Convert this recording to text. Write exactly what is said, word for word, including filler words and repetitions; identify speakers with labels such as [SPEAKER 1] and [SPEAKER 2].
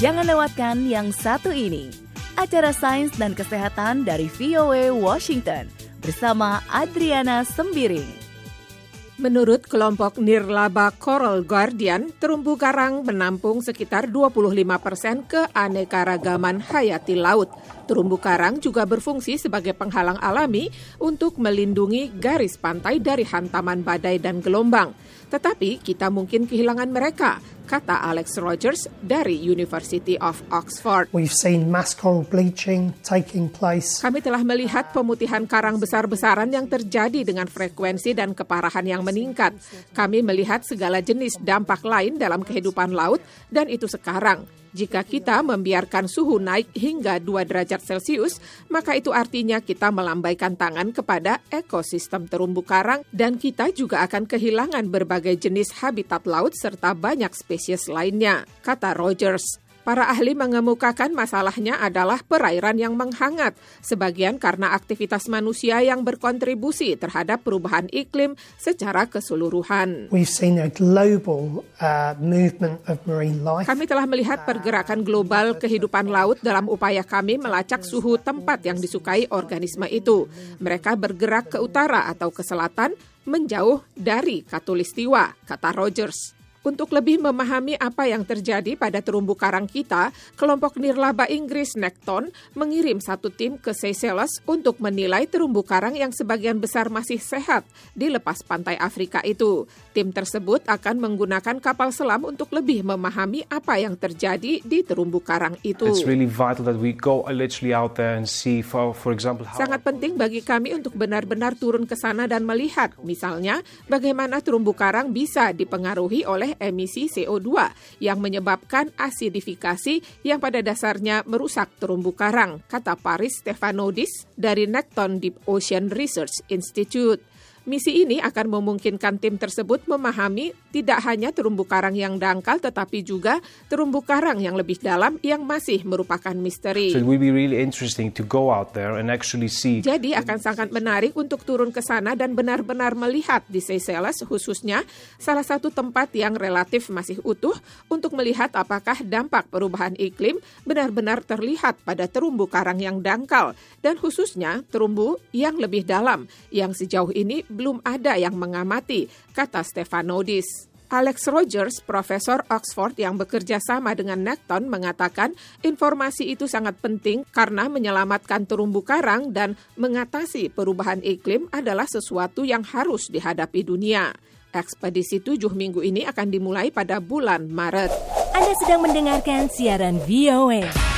[SPEAKER 1] Jangan lewatkan yang satu ini, acara sains dan kesehatan dari V O A Washington bersama Adriana Sembiring.
[SPEAKER 2] Menurut kelompok nirlaba Coral Guardian, terumbu karang menampung sekitar dua puluh lima persen keanekaragaman hayati laut. Terumbu karang juga berfungsi sebagai penghalang alami untuk melindungi garis pantai dari hantaman badai dan gelombang. Tetapi kita mungkin kehilangan mereka, kata Alex Rogers dari University of Oxford.
[SPEAKER 3] We've seen mass coral bleaching taking place.
[SPEAKER 2] Kami telah melihat pemutihan karang besar-besaran yang terjadi dengan frekuensi dan keparahan yang meningkat. Kami melihat segala jenis dampak lain dalam kehidupan laut, dan itu sekarang. Jika kita membiarkan suhu naik hingga dua derajat Celcius, maka itu artinya kita melambaikan tangan kepada ekosistem terumbu karang dan kita juga akan kehilangan berbagai jenis habitat laut serta banyak spesies lainnya, kata Rogers. Para ahli mengemukakan masalahnya adalah perairan yang menghangat, sebagian karena aktivitas manusia yang berkontribusi terhadap perubahan iklim secara keseluruhan.
[SPEAKER 3] We've seen a global uh, movement of marine life.
[SPEAKER 2] Kami telah melihat pergerakan global kehidupan laut dalam upaya kami melacak suhu tempat yang disukai organisme itu. Mereka bergerak ke utara atau ke selatan, menjauh dari khatulistiwa, kata Rogers. Untuk lebih memahami apa yang terjadi pada terumbu karang kita, kelompok nirlaba Inggris Nekton mengirim satu tim ke Seychelles untuk menilai terumbu karang yang sebagian besar masih sehat di lepas pantai Afrika itu. Tim tersebut akan menggunakan kapal selam untuk lebih memahami apa yang terjadi di terumbu karang itu.
[SPEAKER 4] It's really vital that we go literally out there and see, for, for example, how...
[SPEAKER 2] Sangat penting bagi kami untuk benar-benar turun ke sana dan melihat, misalnya, bagaimana terumbu karang bisa dipengaruhi oleh emisi C O dua yang menyebabkan asidifikasi yang pada dasarnya merusak terumbu karang, kata Paris Stefanodis dari Nekton Deep Ocean Research Institute. Misi ini akan memungkinkan tim tersebut memahami tidak hanya terumbu karang yang dangkal, tetapi juga terumbu karang yang lebih dalam yang masih merupakan misteri.
[SPEAKER 4] So it will be really interesting to go out there and actually see.
[SPEAKER 2] Jadi akan sangat menarik untuk turun ke sana dan benar-benar melihat di Seychelles khususnya salah satu tempat yang relatif masih utuh untuk melihat apakah dampak perubahan iklim benar-benar terlihat pada terumbu karang yang dangkal dan khususnya terumbu yang lebih dalam yang sejauh ini belum ada yang mengamati, kata Stefanodis. Alex Rogers, profesor Oxford yang bekerja sama dengan Nekton, mengatakan informasi itu sangat penting karena menyelamatkan terumbu karang dan mengatasi perubahan iklim adalah sesuatu yang harus dihadapi dunia. Ekspedisi tujuh minggu ini akan dimulai pada bulan Maret.
[SPEAKER 1] Anda sedang mendengarkan siaran V O A.